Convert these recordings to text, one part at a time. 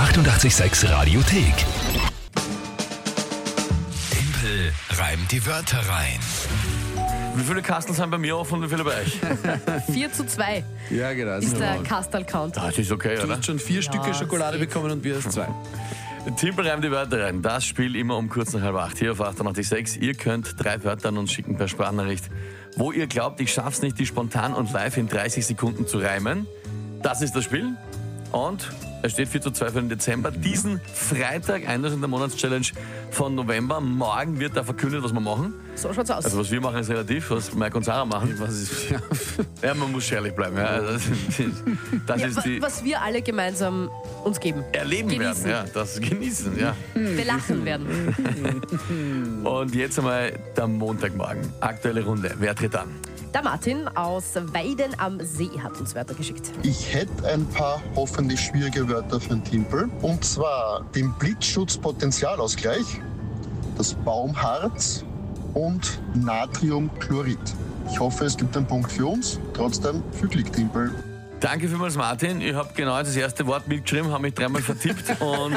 886 Radiothek. Tempel reimt die Wörter rein. Wie viele Kasteln sind bei mir offen und wie viele bei euch? 4:2 Ja, genau. ist der Kastel-Count. Das ist okay, Du oder? hast schon 4 Stücke Schokolade geht. bekommen und wir erst 2. Tempel reimt die Wörter rein. Das Spiel immer um kurz nach 7:30 hier auf 886. Ihr könnt 3 Wörter an uns schicken per Sprachnachricht, wo ihr glaubt, ich schaff's nicht, die spontan und live in 30 Sekunden zu reimen. Das ist das Spiel. Und es steht 4:2 für den Dezember. Diesen Freitag, Einlass in der Monatschallenge von November. Morgen wird da verkündet, was wir machen. So schaut's aus. Also was wir machen ist relativ, was Mike und Sarah machen. Was ist, ja. Ja, man muss ehrlich bleiben. Ja. Das ist die Was wir alle gemeinsam uns geben. erleben genießen. werden. Ja, das genießen. Ja. Belachen werden. Und jetzt einmal der Montagmorgen. Aktuelle Runde. Wer tritt an? Der Martin aus Weiden am See hat uns Wörter geschickt. Ich hätte ein paar hoffentlich schwierige Wörter für den Timpel. Und zwar den Blitzschutzpotentialausgleich, das Baumharz und Natriumchlorid. Ich hoffe, es gibt einen Punkt für uns. Trotzdem viel Glück, Timpel. Danke vielmals, Martin. Ich habe genau das erste Wort mitgeschrieben, habe mich 3-mal vertippt und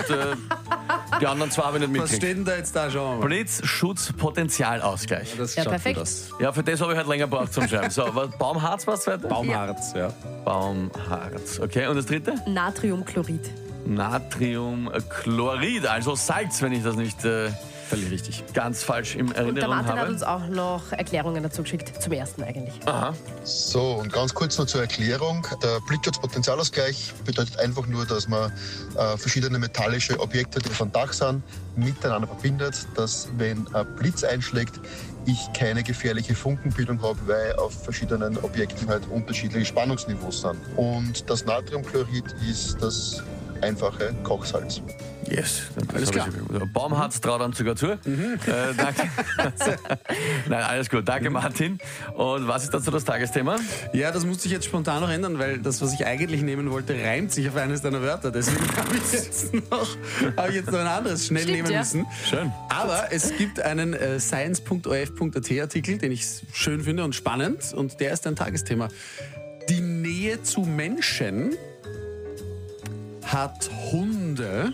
die anderen 2 habe ich nicht Was mitgekriegt. steht denn da jetzt da? Schauen wir mal. Blitzschutzpotentialausgleich. Das Ja, schaut perfekt. gut aus. Ja, für das habe ich halt länger gebraucht zum Schreiben. So, Baumharz war das zweite? Baumharz, ja. Baumharz. Okay, und das dritte? Natriumchlorid. Natriumchlorid, also Salz, wenn ich das nicht Völlig richtig. ganz falsch im Und der Erinnerung Martin hat habe. uns auch noch Erklärungen dazu geschickt. Zum ersten eigentlich. Aha. So, und ganz kurz noch zur Erklärung. Der Blitzschutzpotentialausgleich bedeutet einfach nur, dass man verschiedene metallische Objekte, die vom Dach sind, miteinander verbindet, dass wenn ein Blitz einschlägt, ich keine gefährliche Funkenbildung habe, weil auf verschiedenen Objekten halt unterschiedliche Spannungsniveaus sind. Und das Natriumchlorid ist das einfache Kochsalz. Yes. Alles klar. Baumharz traut dann sogar zu. Danke. Nein, alles gut. Danke, Martin. Und was ist dazu das Tagesthema? Ja, das musste ich jetzt spontan noch ändern, weil das, was ich eigentlich nehmen wollte, reimt sich auf eines deiner Wörter. Deswegen habe ich jetzt noch ein anderes schnell Stimmt, nehmen ja. müssen. Schön. Aber es gibt einen science.orf.at Artikel, den ich schön finde und spannend. Und der ist ein Tagesthema. Die Nähe zu Menschen hat Hunde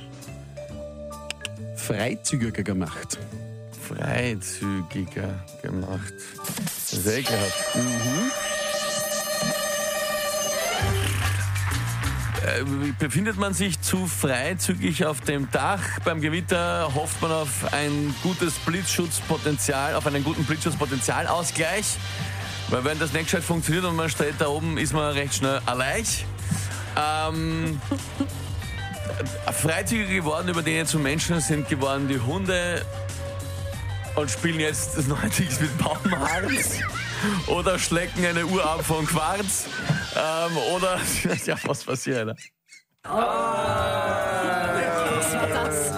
freizügiger gemacht. Freizügiger gemacht. Sehr gehabt. Befindet man sich zu freizügig auf dem Dach beim Gewitter, hofft man auf ein gutes Blitzschutzpotenzial, auf einen guten Blitzschutzpotenzialausgleich. Weil wenn das nicht gescheit funktioniert und man steht da oben, ist man recht schnell allein. Freizügiger geworden über den zu Menschen sind geworden die Hunde und spielen jetzt das neue Dings mit Baumharz oder schlecken eine Uhr ab von Quarz oder ja, was passiert, Alter? Was war das?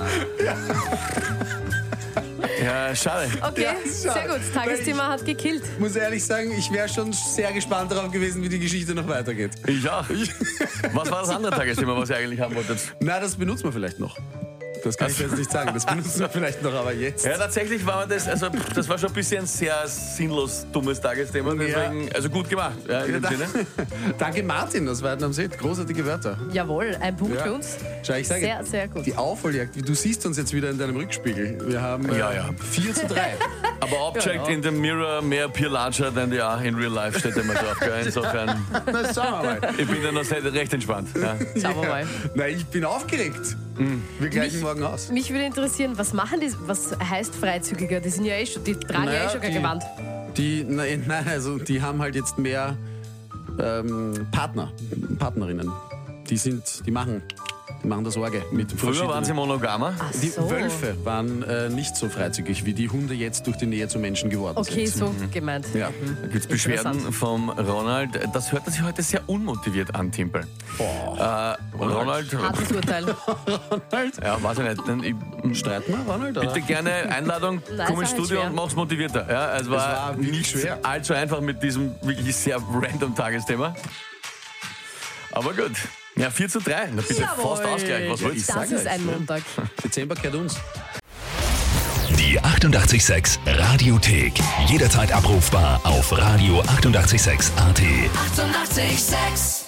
Ja, schade. Okay, Ja, sehr gut. Tagesthema hat gekillt. Ich muss ehrlich sagen, ich wäre schon sehr gespannt darauf gewesen, wie die Geschichte noch weitergeht. Ich auch. Was war das andere Tagesthema, was ihr eigentlich haben wolltet? Na, das benutzen wir vielleicht noch. Das kann ich jetzt nicht sagen. Das benutzen wir vielleicht noch, aber jetzt. Ja, tatsächlich war das war schon ein bisschen ein sehr sinnlos dummes Tagesthema, deswegen, also gut gemacht, ja, in dem Sinne. Danke Martin aus Weiden am See. Großartige Wörter. Jawohl, ein Punkt Ja. für uns. Schau, ich sage, Sehr, sehr gut. die Aufholjagd, du siehst uns jetzt wieder in deinem Rückspiegel. Wir haben Ja. 4:3. Aber Object in the Mirror mehr Peer Larger than they are in real life steht immer drauf. Gell? Insofern, Na, schauen wir mal. ich bin da noch recht entspannt. Ja. Schauen wir mal. Na, ich bin aufgeregt. Wir gleichen morgen aus. Mich würde interessieren, was machen die, was heißt freizügiger? Die sind ja eh schon, die tragen ja Naja, eh schon kein die- Gewand. Nein, also die haben halt jetzt mehr Partnerinnen. Die machen das Orge mit Früher waren sie monogamer. Ach Die so. Wölfe waren nicht so freizügig, wie die Hunde jetzt durch die Nähe zu Menschen geworden Okay, sind. so gemeint. Ja. Da gibt es Beschwerden vom Ronald. Das hört sich heute sehr unmotiviert an, Timpel. Ronald, Hartes Urteil. ja, weiß ich nicht. Ich, Streiten wir, Ronald? Oder? bitte gerne Einladung, Nein, komm es ins war halt Studio schwer. und mach's motivierter. Ja, es war wirklich nicht schwer. allzu einfach mit diesem wirklich sehr random Tagesthema. Aber gut. Ja, 4:3. Na bitte, Jawohl. fast Ausgleich. Was wollt's? Das ist ein Montag. Dezember gehört uns. Die 886 Radiothek. Jederzeit abrufbar auf radio886.at. 886! 886